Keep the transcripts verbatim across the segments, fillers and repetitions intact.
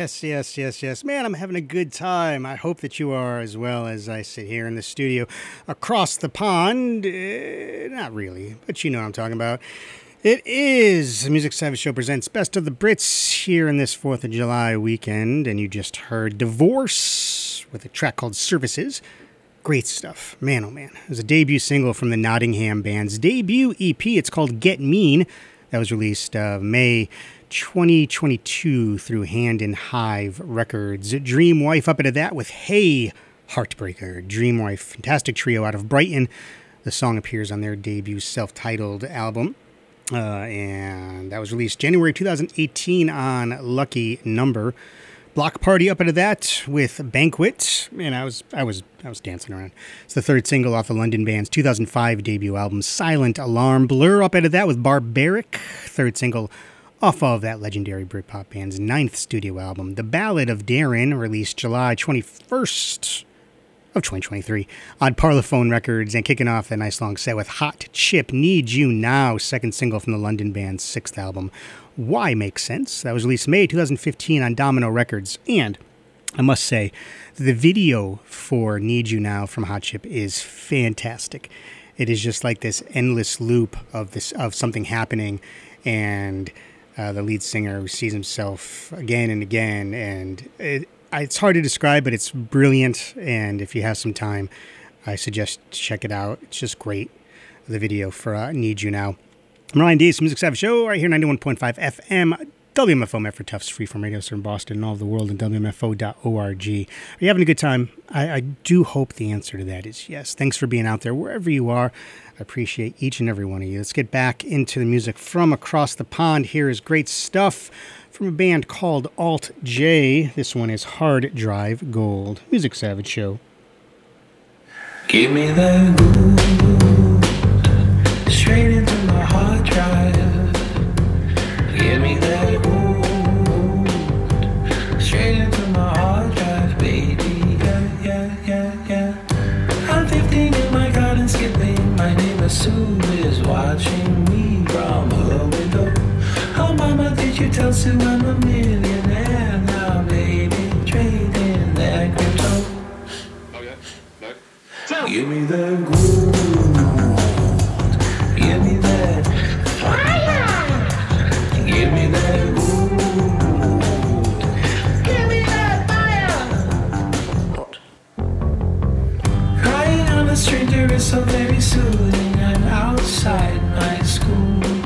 Yes, yes, yes, yes. Man, I'm having a good time. I hope that you are as well as I sit here in the studio across the pond. Uh, not really, but you know what I'm talking about. It is the Music Savage Show presents Best of the Brits here in this fourth of July weekend, and you just heard Divorce with a track called Services. Great stuff. Man, oh man. It was a debut single from the Nottingham Band's debut E P. It's called Get Mean. That was released uh, May twenty twenty-two through Hand in Hive Records. Dream Wife up into that with Hey Heartbreaker. Dream Wife, fantastic trio out of Brighton. The song appears on their debut self-titled album. Uh, and that was released January twenty eighteen on Lucky Number. Block Party up into that with Banquet. Man, I was I was I was dancing around. It's the third single off the London Band's two thousand five debut album Silent Alarm. Blur up into that with Barbaric, third single off of that legendary Britpop band's ninth studio album. The Ballad of Darren, released July twenty-first of twenty twenty-three on Parlophone Records, and kicking off that nice long set with Hot Chip, Need You Now, second single from the London band's sixth album, Why Makes Sense. That was released May twenty fifteen on Domino Records, and I must say, the video for Need You Now from Hot Chip is fantastic. It is just like this endless loop of this of something happening, and uh, the lead singer sees himself again and again, and it It's hard to describe, but it's brilliant, and if you have some time, I suggest check it out. It's just great, the video for uh, Need You Now. I'm Ryan Dees, Music Savage Show, right here, ninety-one point five F M, W M F O, Medford Tufts, freeform radio serve in Boston and all over the world, and W M F O dot org. Are you having a good time? I, I do hope the answer to that is yes. Thanks for being out there, wherever you are. I appreciate each and every one of you. Let's get back into the music from across the pond. Here is great stuff from a band called Alt J. This one is Hard Drive Gold. Music Savage Show. Give me that gold straight into my hard drive. Give me that gold straight into my hard drive, baby. Yeah, yeah, yeah, yeah. I'm fifteen in my garden skipping. My neighbor Sue is watching me from her window. Oh, mama, did you tell Sue I'm a millionaire now, baby? Trading that crypto. Okay, no. So. Give me that gold. Give me that fire. Give me that gold. Give me that fire. What? Crying on a stranger is so very soothing. I'm outside my school.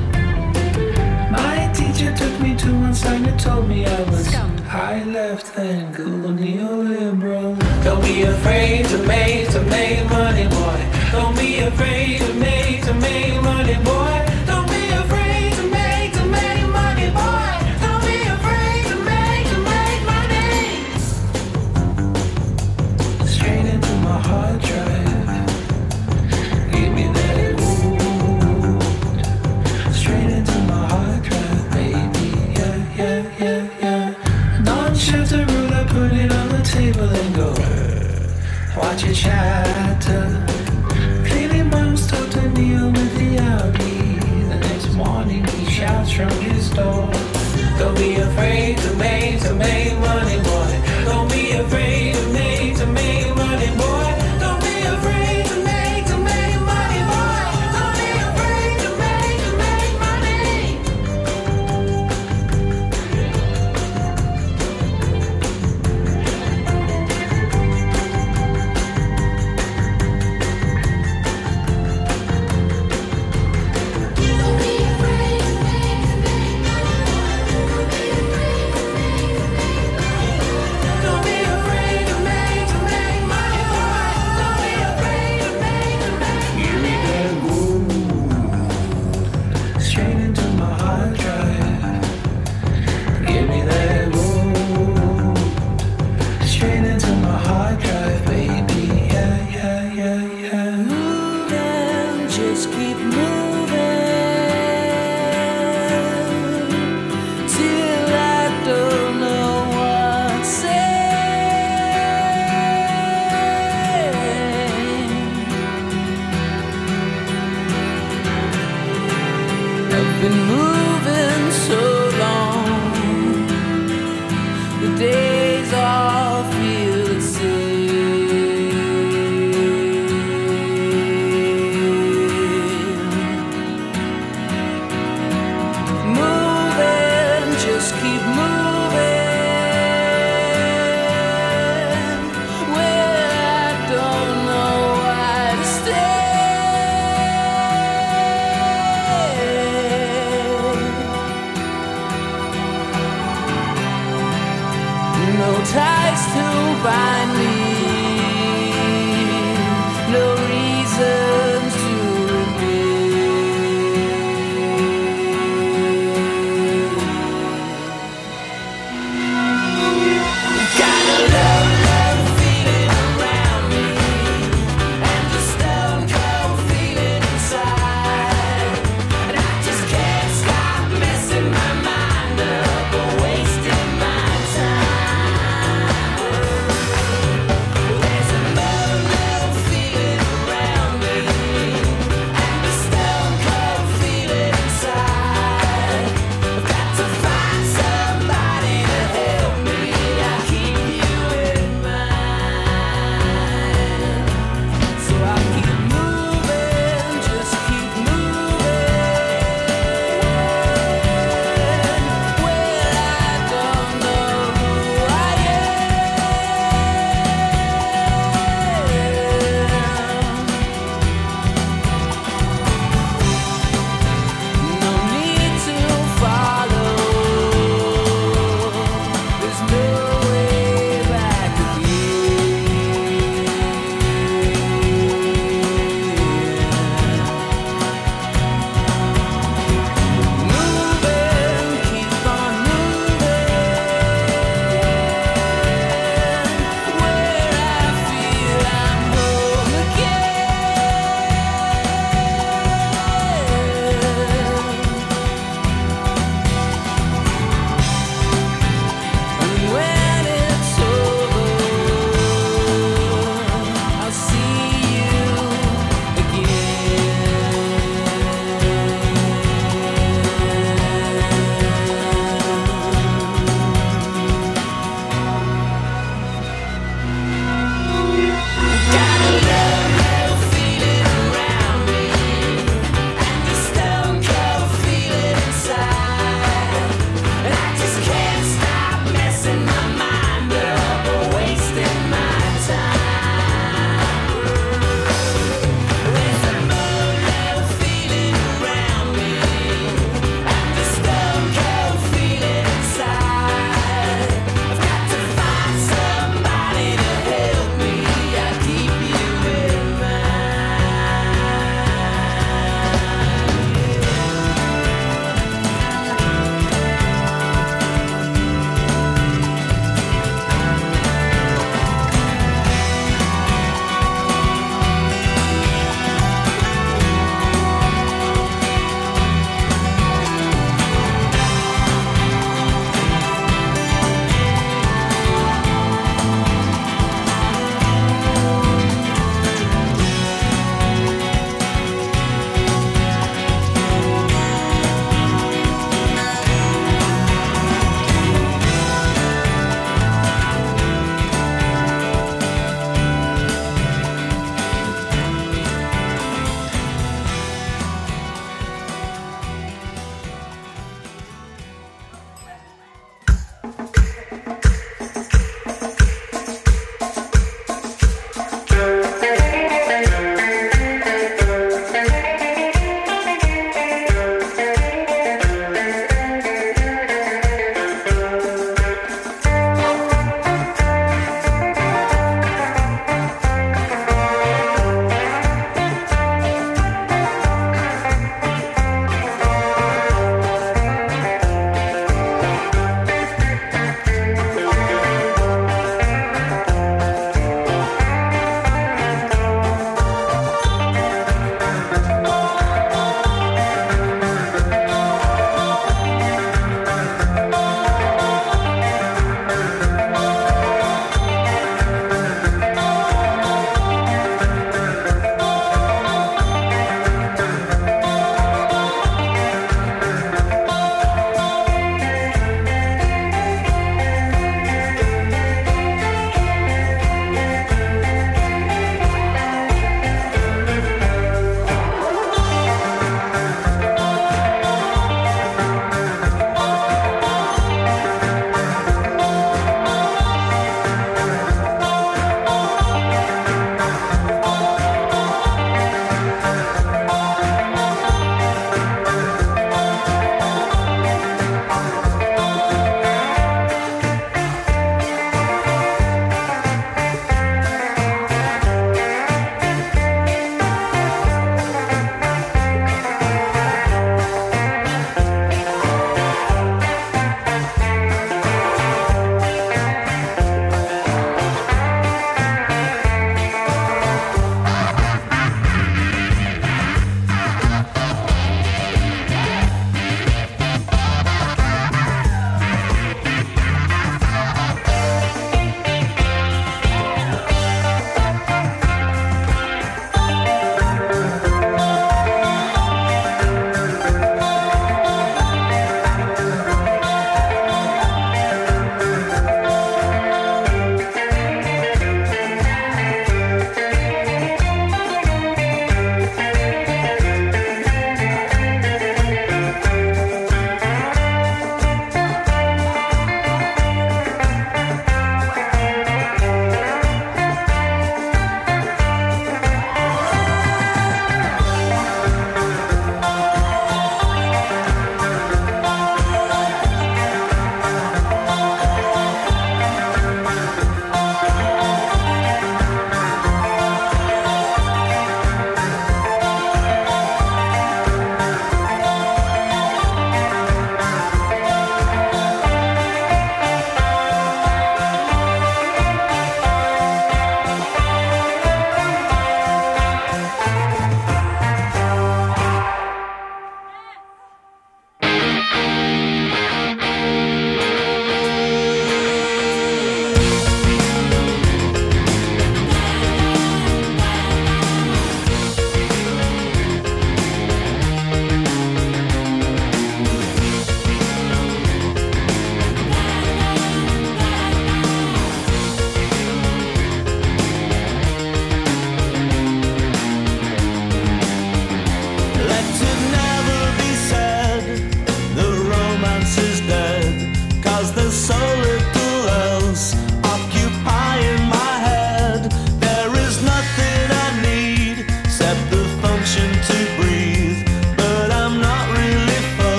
Teacher took me to one side and told me I was high left and cool neoliberal. Don't be afraid to make, to make money, boy. Don't be afraid to make, to make money, boy. Don't be afraid to make, to make money, boy. Don't be afraid to make, to make money. Straight into my hard drive. Give me that gold. Straight into my hard drive. Yeah, yeah, yeah. Non-chef the ruler, put it on the table and go. Watch it shatter. Clearly mom's told to kneel with the Audi. The next morning he shouts from his door. Don't be afraid to make, to make money, boy. Don't be afraid to make, to make money, boy. Don't be afraid to make, to make money, boy. Don't be afraid to make, to make money.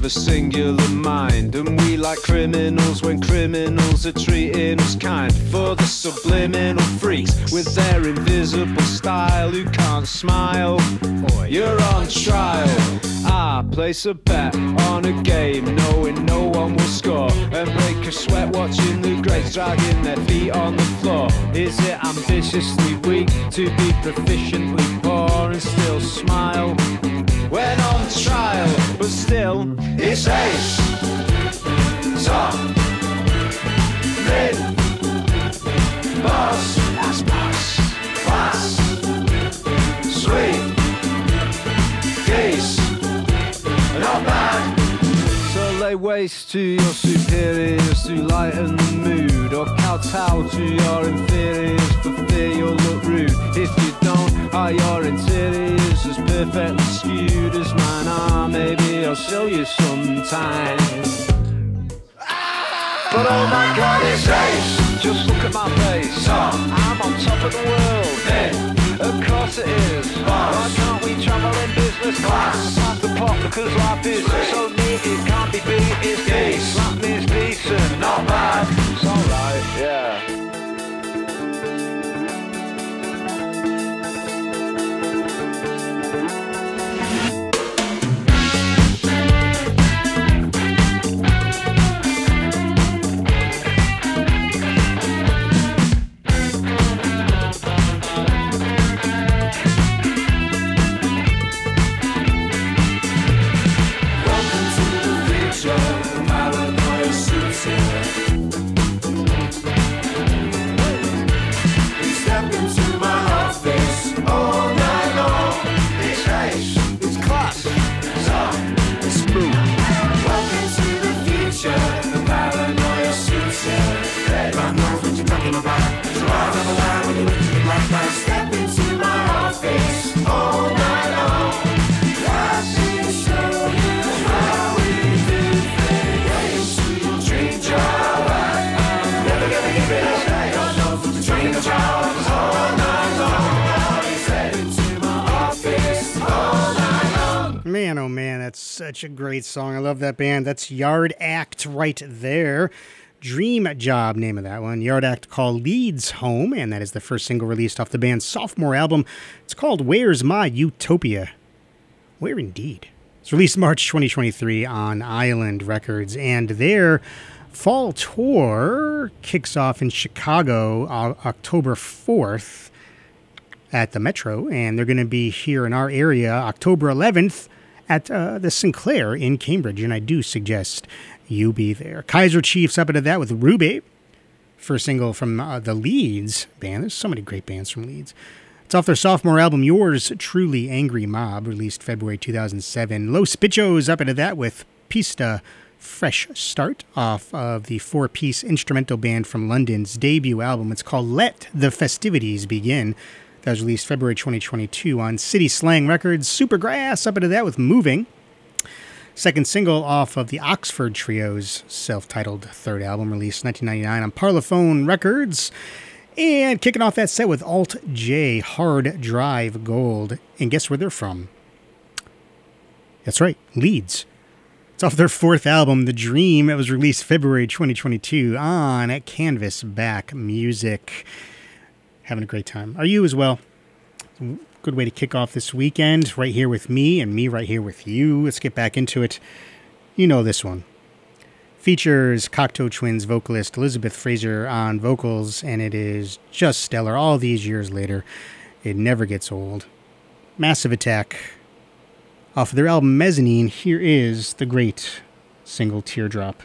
a singular mind, and we like criminals when criminals are treating us kind. For the subliminal freaks with their invisible style who can't smile, you're on trial. I place a bet on a game knowing no one will score, and break a sweat watching the greats dragging their feet on the floor. Is it ambitiously weak to be proficiently poor and still smile when on trial? But still, it's ace, top, mid, boss, that's boss, class, sweet, geese, not bad. So lay waste to your superiors to lighten the mood, or kowtow to your inferiors for fear you'll look rude. If you don't, are your interiors as perfectly skewed as mine are? Maybe I'll show you sometime. But oh my God, it's ace. Just look at my face. I'm on top of the world. Hey. Of course it is. Why can't we travel in business class? Pass the pot because life is so neat it can't be beat. It's decent. Slap me is decent, not bad. It's alright, yeah. Man, oh man, that's such a great song. I love that band. That's Yard Act right there. Dream Job, name of that one. Yard Act called Leads Home, and that is the first single released off the band's sophomore album. It's called Where's My Utopia? Where indeed? It's released March twenty twenty-three on Island Records, and their fall tour kicks off in Chicago uh, October fourth at the Metro, and they're going to be here in our area October eleventh at uh, the Sinclair in Cambridge, and I do suggest you be there. Kaiser Chiefs up into that with Ruby, first single from uh, the Leeds band. There's so many great bands from Leeds. It's off their sophomore album, Yours Truly Angry Mob, released February two thousand seven. Los Pichos up into that with Pista Fresh Start, off of the four-piece instrumental band from London's debut album. It's called Let the Festivities Begin. That was released February twenty twenty-two on City Slang Records. Supergrass up into that with Moving. Second single off of the Oxford Trio's self-titled third album, released nineteen ninety-nine on Parlophone Records. And kicking off that set with Alt J, Hard Drive Gold. And guess where they're from? That's right, Leeds. It's off their fourth album, The Dream. It was released February twenty twenty-two on Canvas Back Music. Having a great time. Are you as well? Good way to kick off this weekend, right here with me and me right here with you. Let's get back into it. You know this one. Features Cocteau Twins vocalist Elizabeth Fraser on vocals, and it is just stellar. All these years later, it never gets old. Massive Attack. Off of their album Mezzanine, here is the great single Teardrop.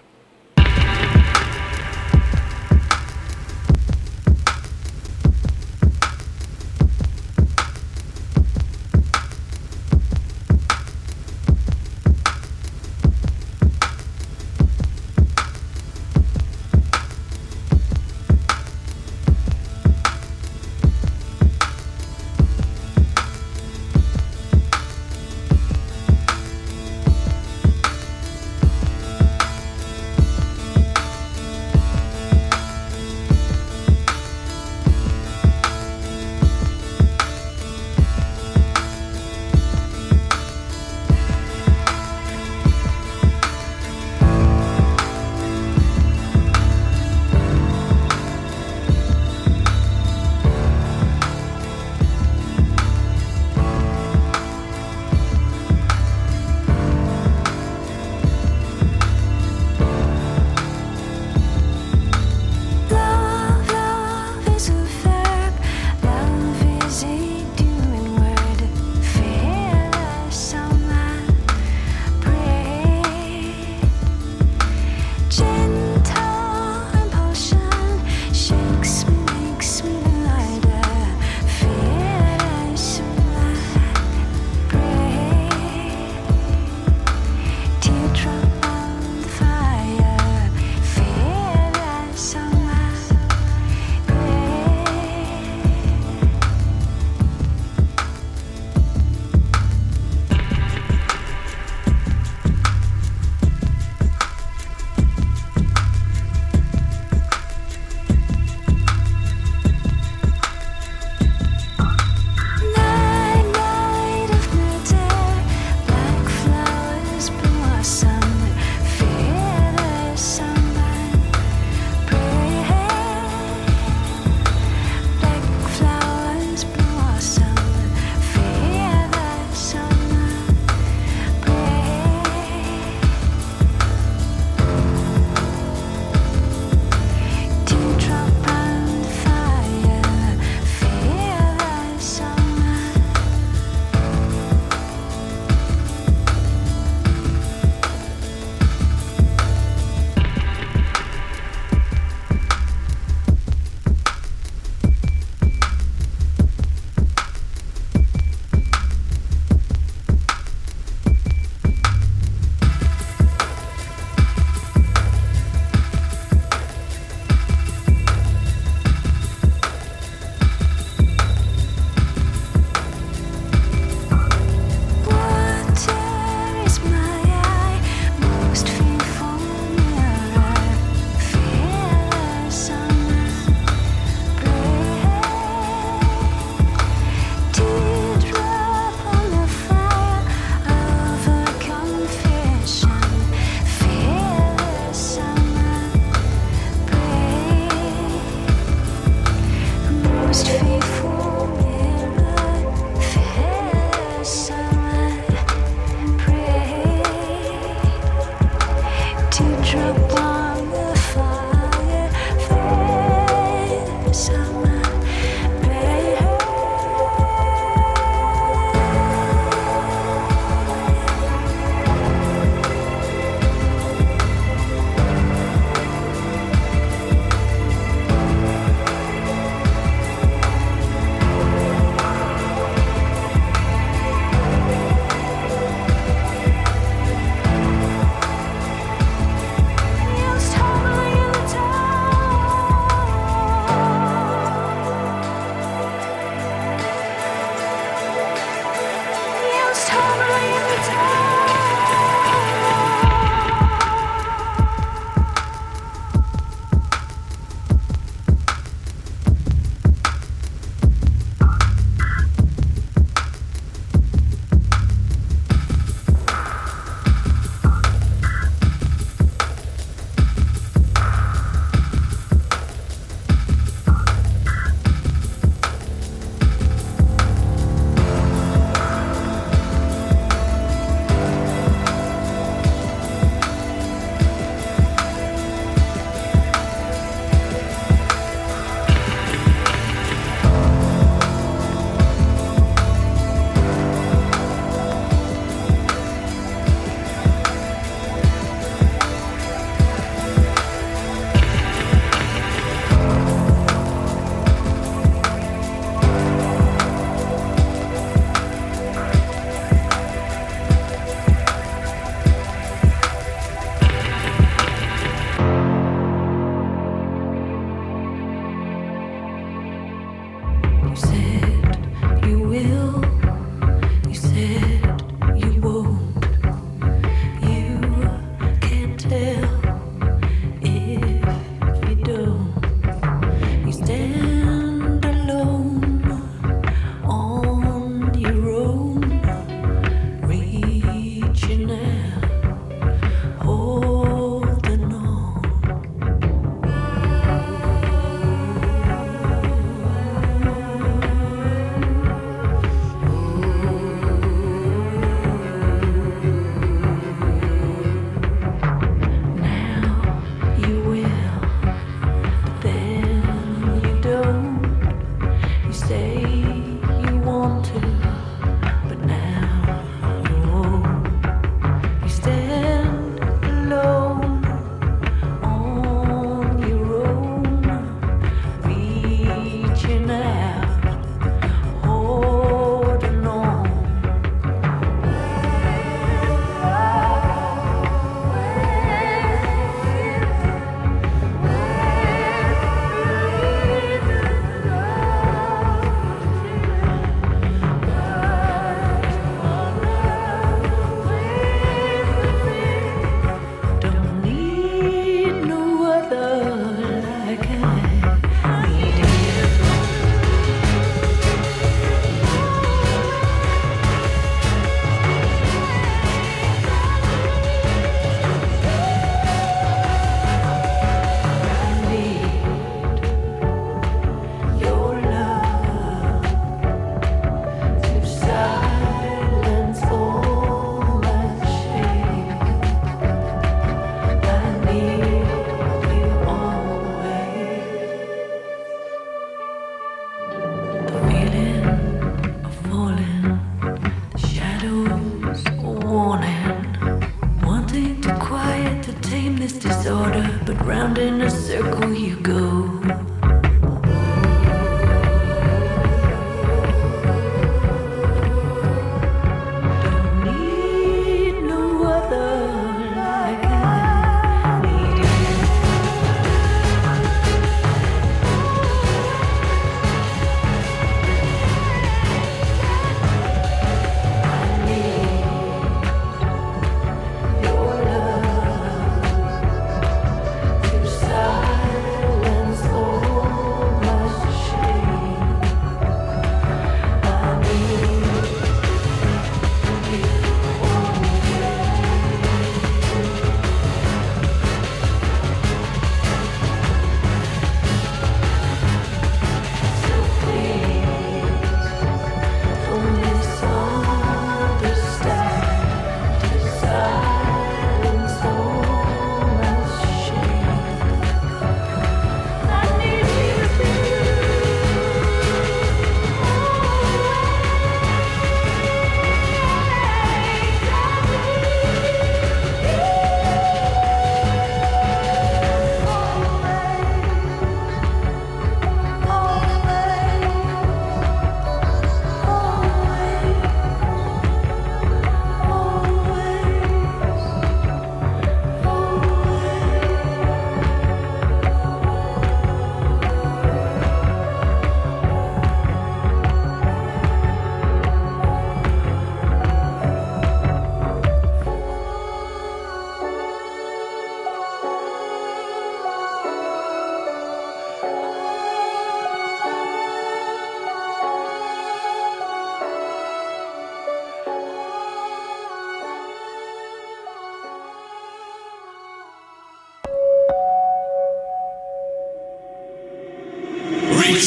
Silence.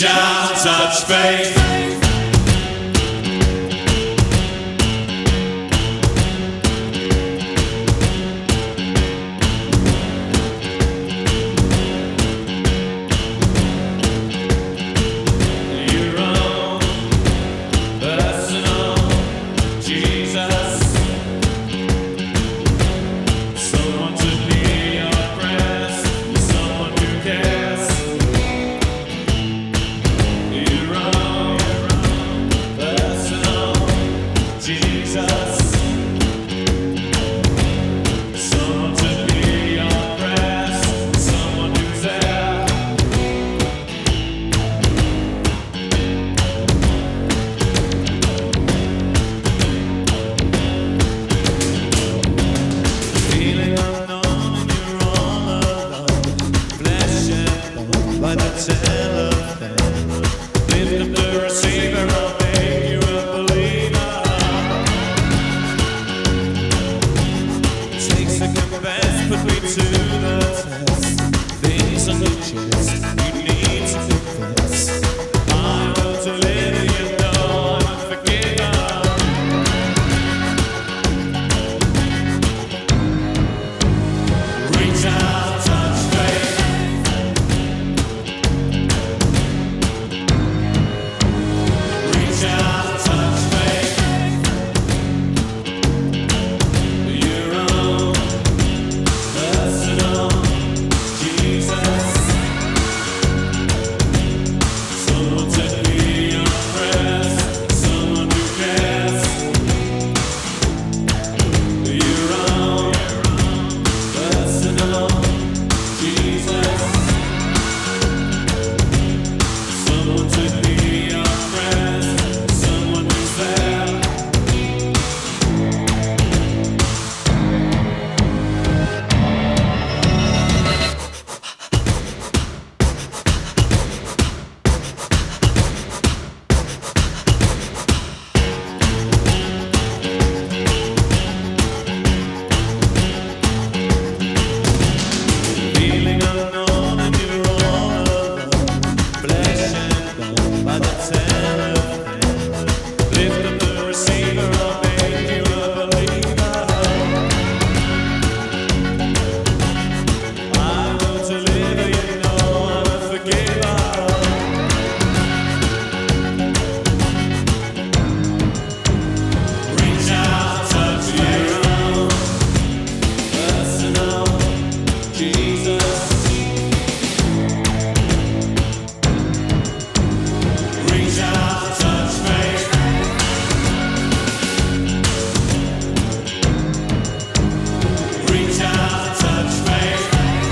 Reach out, touch faith. Your own personal Jesus. Someone to be your prayers, someone who cares. Your own personal Jesus. Someone to be your prayers, someone who's there. Feeling unknown and you're all alone. Flesh and bone by the telephone. Lift up the receiver, I'll make you a believer. Take second best, put me to the test. Things on your chest, you need to confess. I will deliver you, know I'm a forgiver. Reach out, touch faith. Reach out, touch faith. Your own personal Jesus. Someone to be your prayers, someone who cares. Your own personal Jesus. Someone to be your friend, someone who's there. Feeling unknown and you're all alone. Flesh and bone by the telephone. Lift up the receiver, I'll make you a believer. I will deliver you, know I'm a forgiver. Reach out, touch your own personal Jesus. Reach out, touch faith. Reach out, touch faith.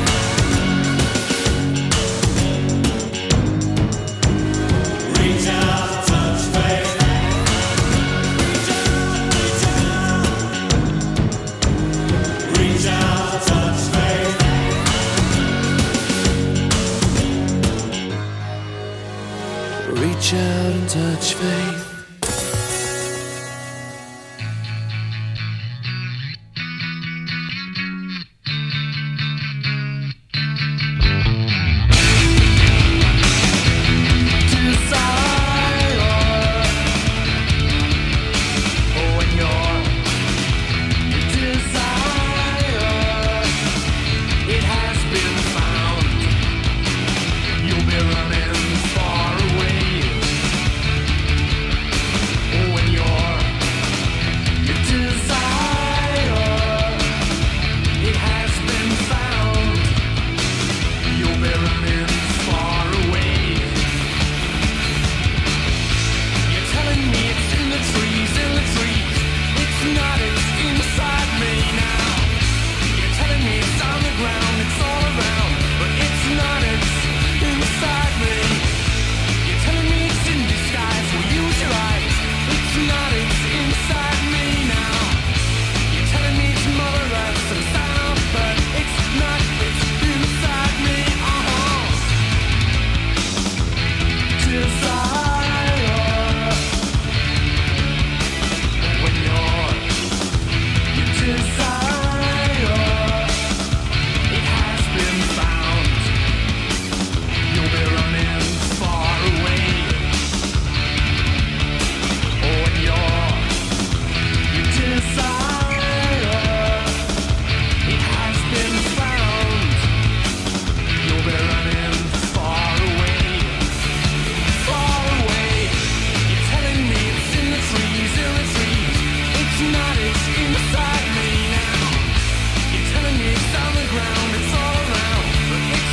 Reach out, touch faith. Reach out, touch faith. Reach out and touch faith. You'll be running far away.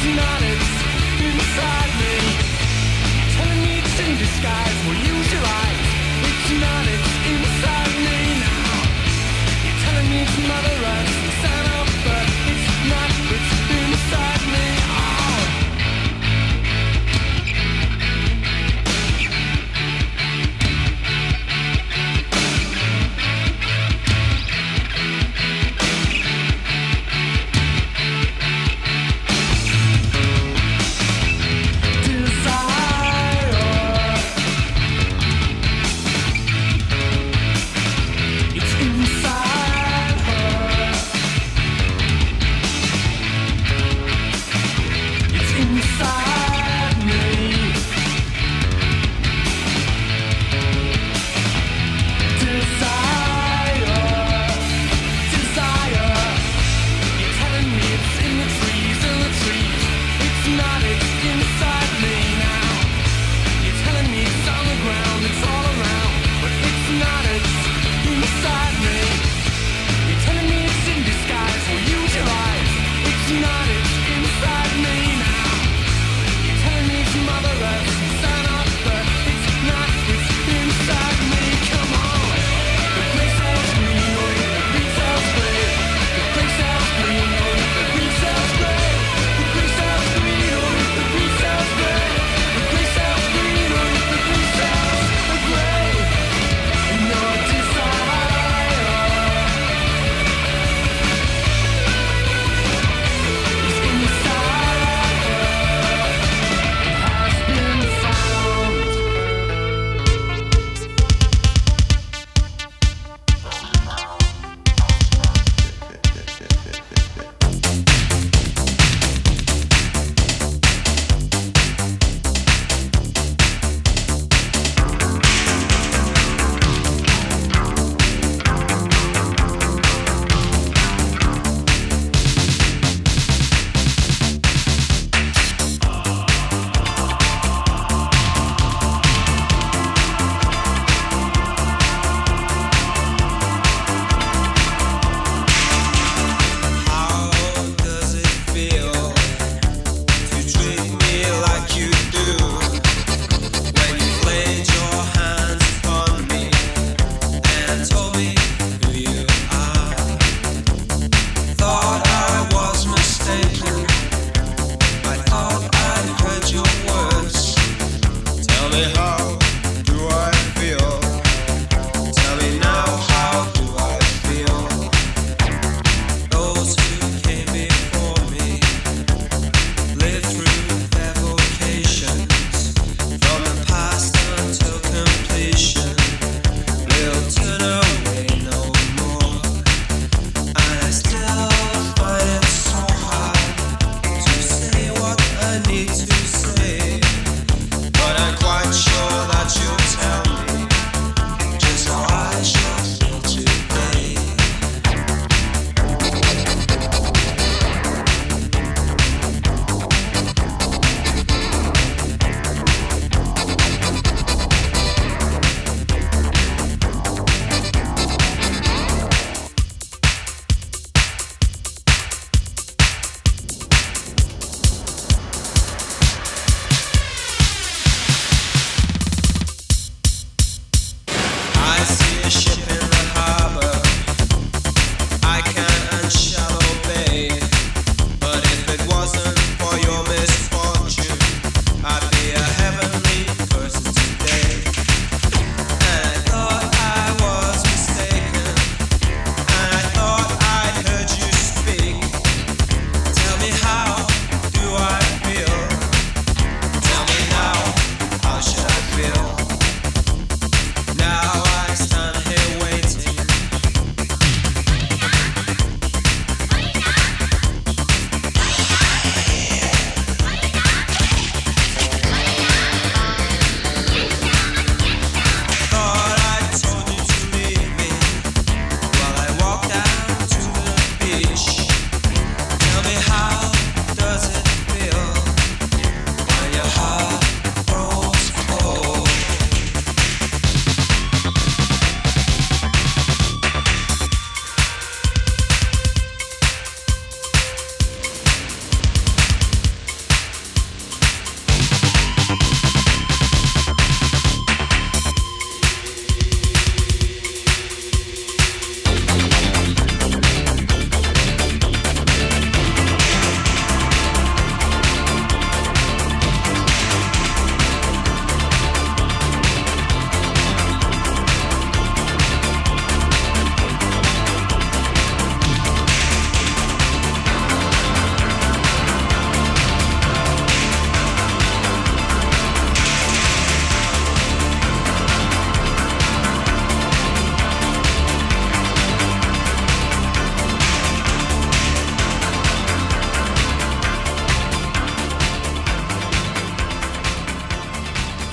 not, it's inside me. Telling me it's in disguise, well use your eyes. It's not, it's inside me now. You're telling me it's Mother Earth and son of birth. It's not, it's inside me. Oh. Desire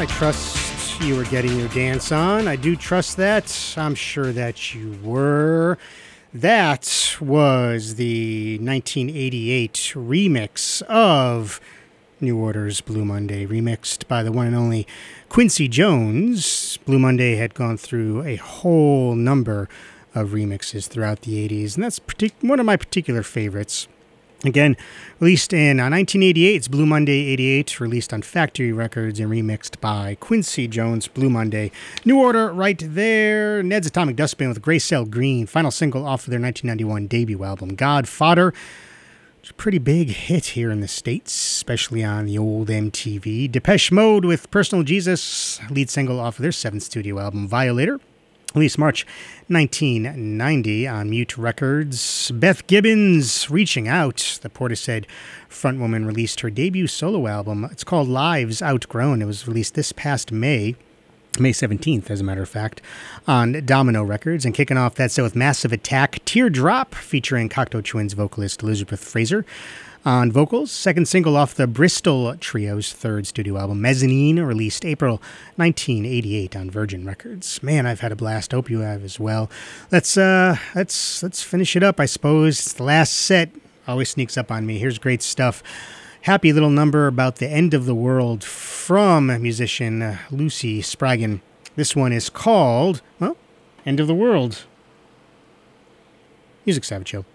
I trust you were getting your dance on. I do trust that. I'm sure that you were. That was the nineteen eighty-eight remix of New Order's Blue Monday, remixed by the one and only Quincy Jones. Blue Monday had gone through a whole number of remixes throughout the eighties, and that's partic- one of my particular favorites. Again, released in uh, nineteen eighty-eight, it's Blue Monday eighty-eight, released on Factory Records and remixed by Quincy Jones, Blue Monday. New Order right there. Ned's Atomic Dustbin with Gray Cell Green, final single off of their nineteen ninety-one debut album, God Fodder. It's a pretty big hit here in the States, especially on the old M T V. Depeche Mode with Personal Jesus, lead single off of their seventh studio album, Violator. Released March nineteen ninety on Mute Records. Beth Gibbons, Reaching Out. The Portishead frontwoman released her debut solo album. It's called Lives Outgrown. It was released this past May, May seventeenth, as a matter of fact, on Domino Records. And kicking off that set with Massive Attack, Teardrop, featuring Cocteau Twins vocalist Elizabeth Fraser on vocals. Second single off the Bristol Trio's third studio album, Mezzanine, released April nineteen eighty-eight on Virgin Records. Man, I've had a blast. Hope you have as well. Let's uh, let's let's finish it up, I suppose. It's the last set. Always sneaks up on me. Here's great stuff. Happy little number about the end of the world from musician uh, Lucy Spraggan. This one is called, well, End of the World. Music Savage Show.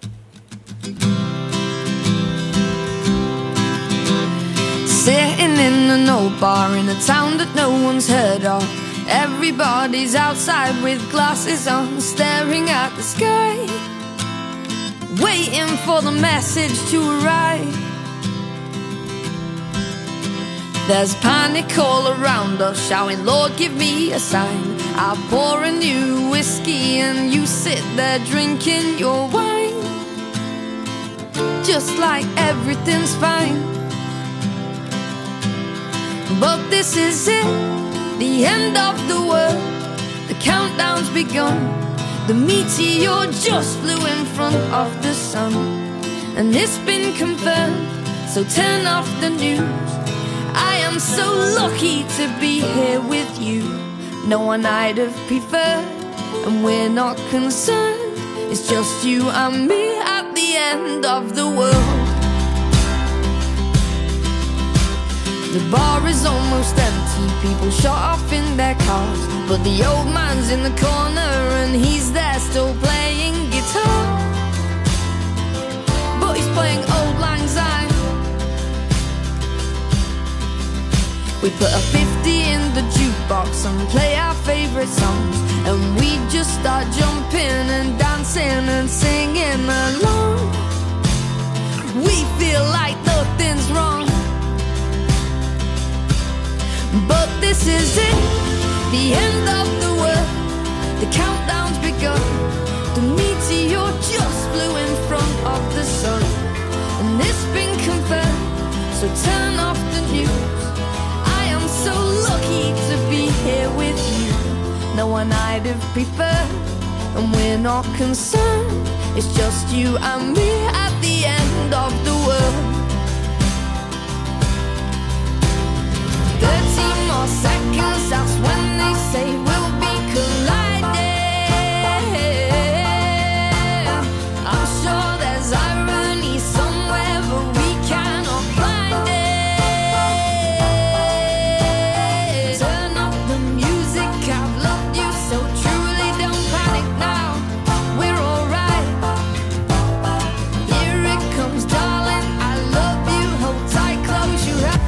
Sitting in an old bar in a town that no one's heard of. Everybody's outside with glasses on, staring at the sky, waiting for the message to arrive. There's panic all around us, shouting, Lord, give me a sign. I pour a new whiskey and you sit there drinking your wine, just like everything's fine. But this is it, the end of the world. The countdown's begun. The meteor just flew in front of the sun, and it's been confirmed, so turn off the news. I am so lucky to be here with you. No one I'd have preferred, and we're not concerned. It's just you and me at the end of the world. The bar is almost empty, people shut off in their cars, but the old man's in the corner and he's there still playing guitar. But he's playing Auld Lang Syne. We put a fifty in the jukebox and play our favourite songs, and we just start jumping and dancing and singing along. We feel like nothing's wrong. But this is it, the end of the world. The countdown's begun. The meteor just flew in front of the sun, and it's been confirmed, so turn off the news. I am so lucky to be here with you. No one I'd have preferred, and we're not concerned. It's just you and me at the end of the world. Thirteen more seconds, that's when they say we'll be colliding. I'm sure there's irony somewhere, but we cannot find it. Turn up the music, I've loved you so truly, don't panic now, we're alright. Here it comes, darling, I love you, hold tight, close your eyes.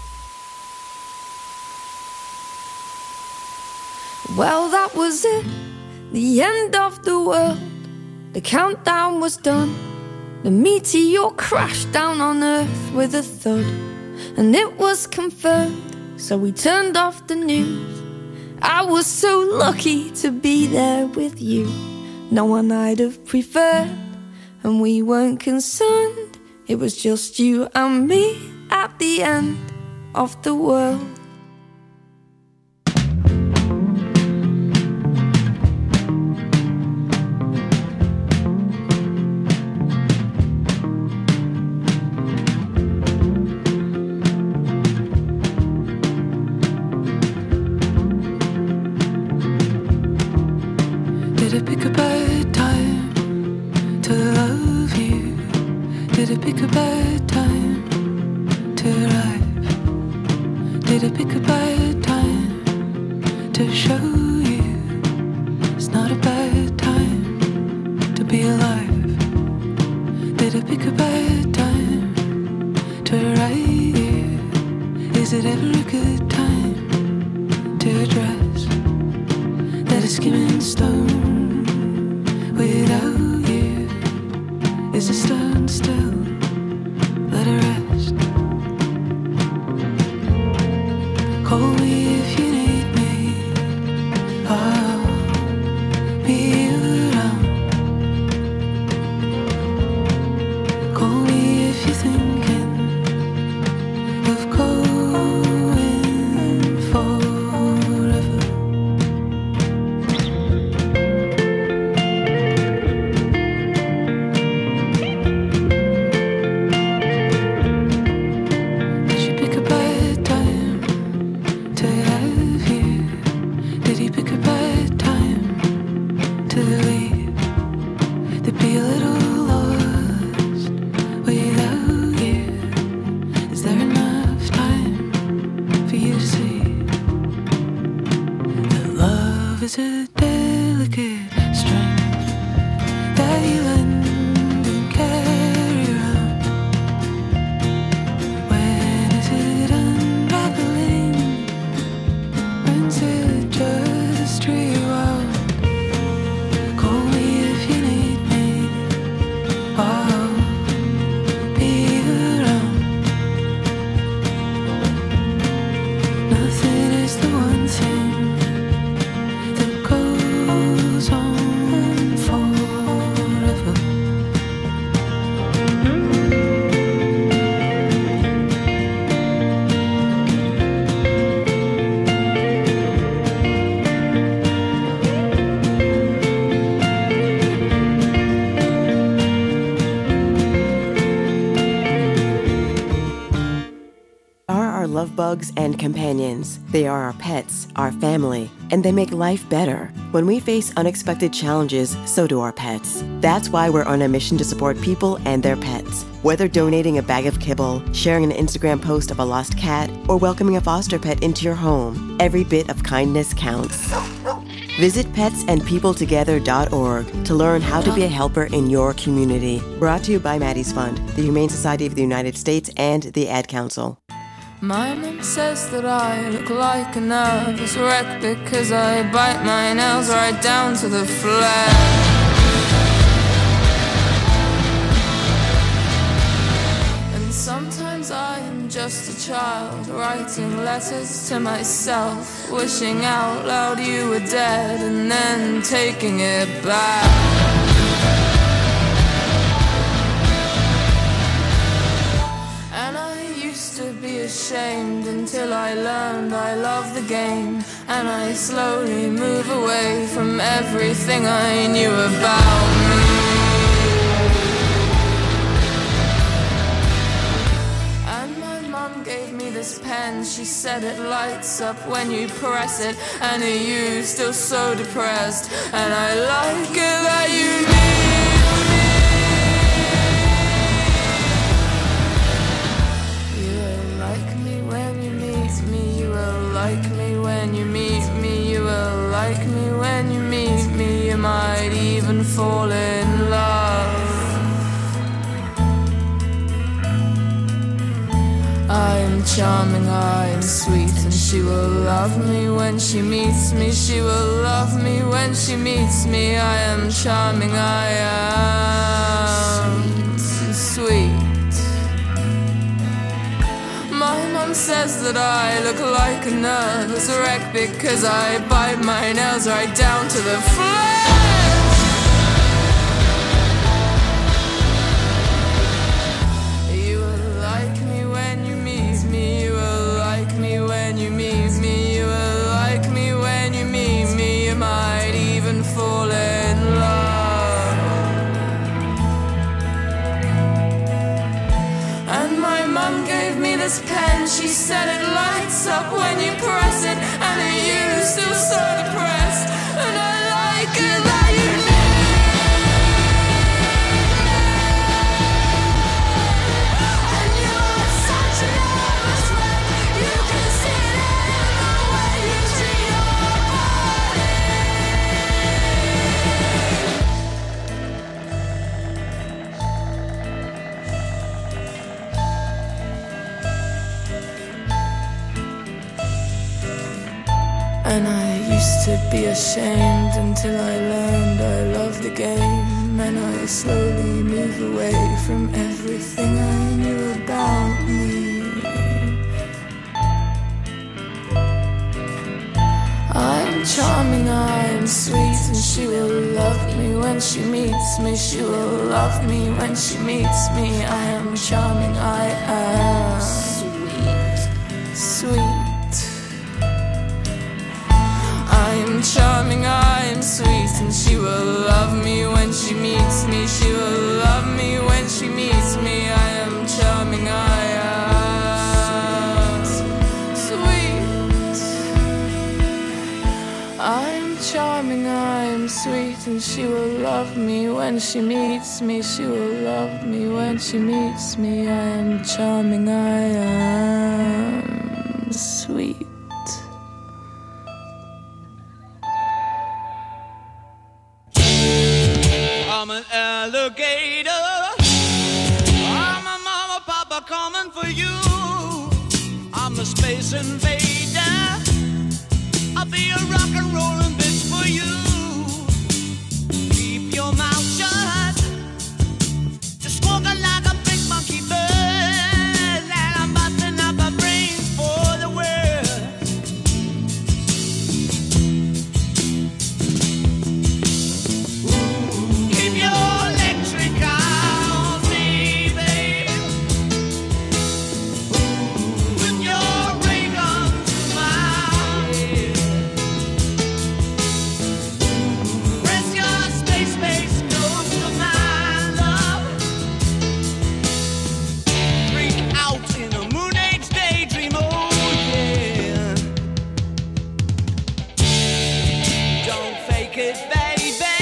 Well, that was it, the end of the world. The countdown was done. The meteor crashed down on Earth with a thud, and it was confirmed, so we turned off the news. I was so lucky to be there with you. No one I'd have preferred, and we weren't concerned. It was just you and me at the end of the world. Did I pick a bad time to show you it's not a bad time to be alive? Did I pick a bad time to write you? Is it ever a good time to address that a skimming stone without you is a stone still? Let it rest. Call me if you need me. I'll be around. Call me if you're thinking of going forever. Did you pick a bad time to have you? Did he pick a bad time to leave? There'd be a little lost without you. Is there enough time for you to see that love is a delicate string that you lend and carry around? When is it unraveling? When's it just rewound? Call me if you need me. I'll be around. Nothing is the one thing that goes on forever. Are our love bugs and companions. They are our pets, our family, and they make life better. When we face unexpected challenges, so do our pets. That's why we're on a mission to support people and their pets. Whether donating a bag of kibble, sharing an Instagram post of a lost cat, or welcoming a foster pet into your home, every bit of kindness counts. Visit pets and people together dot org to learn how to be a helper in your community. Brought to you by Maddie's Fund, the Humane Society of the United States, and the Ad Council. My mom says that I look like a nervous wreck because I bite my nails right down to the flesh. And sometimes I am just a child writing letters to myself, wishing out loud you were dead and then taking it back. And I used to be ashamed until I learned I love the game, and I slowly move away from everything I knew about me. And my mom gave me this pen, she said it lights up when you press it, and are you still so depressed? And I like it that you need. Like me when you meet me, you will like me when you meet me, you might even fall in love. I am charming, I am sweet, and she will love me when she meets me, she will love me when she meets me. I am charming, I am sweet. My mom says that I look like a nervous wreck because I bite my nails right down to the flesh. You will like me when you meet me, you will like me when you meet me, you will like me when you meet me, you might even fall in love. And my mom gave me this pen, she said it lights up when you press it, and are you still so depressed? And I like it that you need. And you're such a nervous wreck, you can see it And I used to be ashamed until I learned I love the game. And I slowly move away from everything I knew about me. I'm charming, I'm sweet, and she will love me when she meets me. She will love me when she meets me. I am charming, I am sweet, sweet. I'm charming, I'm sweet, and she will love me when she meets me. She will love me when she meets me. I am charming, I am sweet. I'm charming, I'm sweet, and she will love me when she meets me. She will love me when she meets me. I am charming, I am sweet. I'm an alligator. I'm a mama, papa coming for you. I'm the space invader. I'll be a rock and rollin' bitch for you. Keep your mouth shut. Just walking like a big monkey bird. And I'm busting up my brains for the world. Keep your electric eye on me, babe. With your ray gun to my head. Press your space base close to my love. Freak out in a moon age daydream, oh yeah. Don't fake it, baby.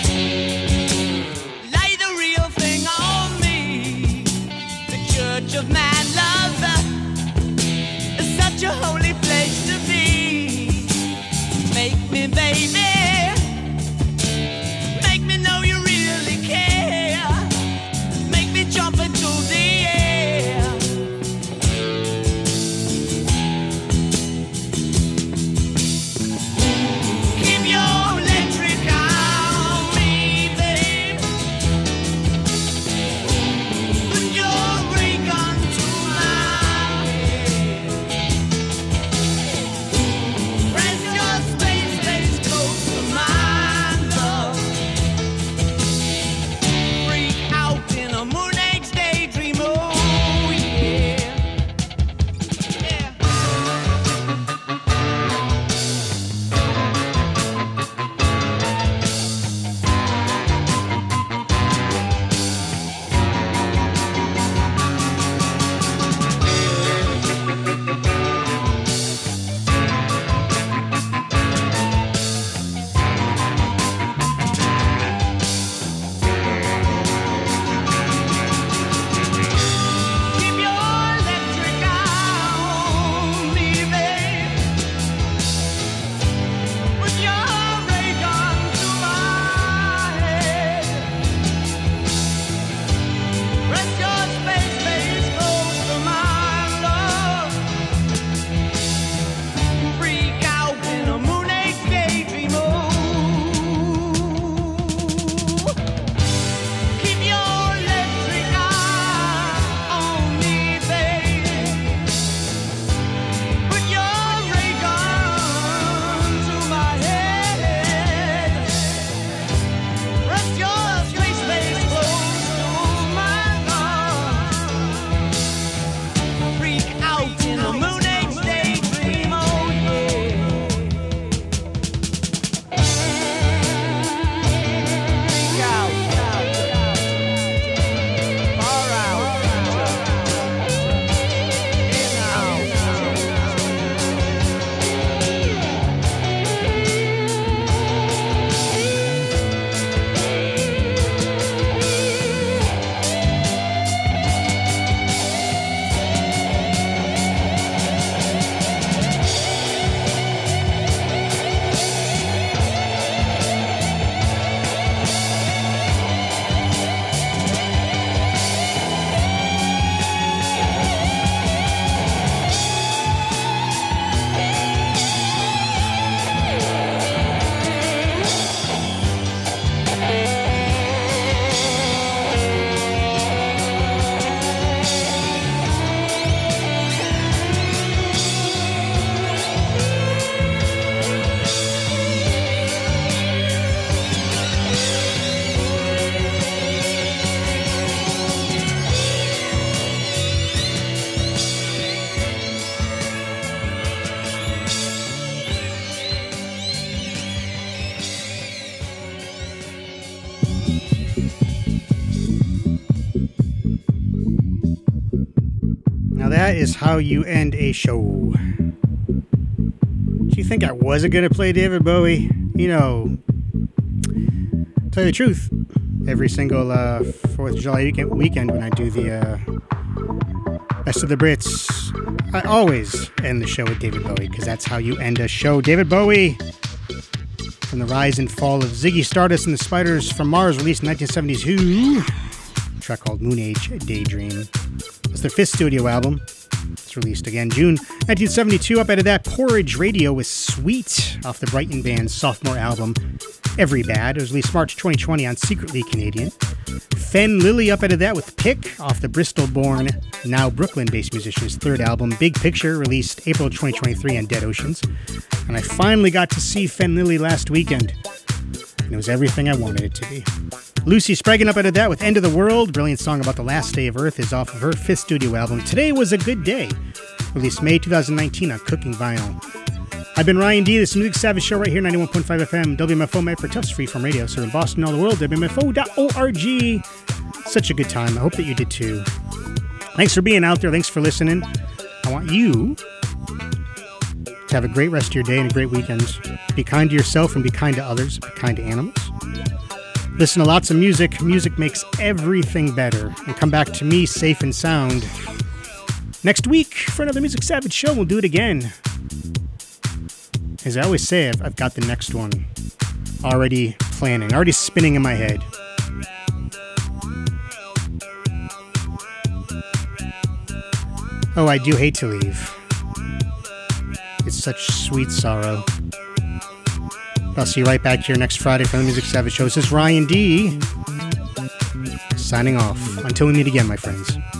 Lay the real thing on me. The church of man love is such a holy place to be. Make me, baby. Make me know you really care. Make me jump into the air. Keep your electric eye on me, babe. Put your ray gun to my head. that is how you end a show. Do you think I wasn't going to play David Bowie? You know, tell you the truth, every single uh, fourth of July weekend, weekend when I do the uh, Best of the Brits, I always end the show with David Bowie, because that's how you end a show. David Bowie, from the rise and fall of Ziggy Stardust and the Spiders from Mars, released in nineteen seventy-two. A track called Moon Age Daydream. It's their fifth studio album. It's released again June nineteen seventy-two. Up out of that, Porridge Radio with Sweet off the Brighton band's sophomore album, Every Bad. It was released March twenty twenty on Secretly Canadian. Fen Lily up out of that with Pick off the Bristol-born, now Brooklyn-based musician's third album, Big Picture, released April twenty twenty-three on Dead Oceans. And I finally got to see Fen Lily last weekend, and it was everything I wanted it to be. Lucy Spraggan up out of that with End of the World, brilliant song about the last day of Earth, is off of her fifth studio album, Today Was a Good Day, released May twenty nineteen on Cooking Vinyl. I've been Ryan D. This is Music Savage Show right here, ninety-one point five F M, W M F O, Made for Tufts, free from radio, serving Boston and all the world, W M F O dot org. Such a good time. I hope that you did too. Thanks for being out there. Thanks for listening. I want you to have a great rest of your day and a great weekend. Be kind to yourself and be kind to others. Be kind to animals. Listen to lots of music. Music makes everything better. And come back to me safe and sound next week for another Music Savage Show. We'll do it again. As I always say, I've, I've got the next one already planning, already spinning in my head. Oh, I do hate to leave. It's such sweet sorrow. I'll see you right back here next Friday for the Music Savage Show. This is Ryan D. signing off. Until we meet again, my friends.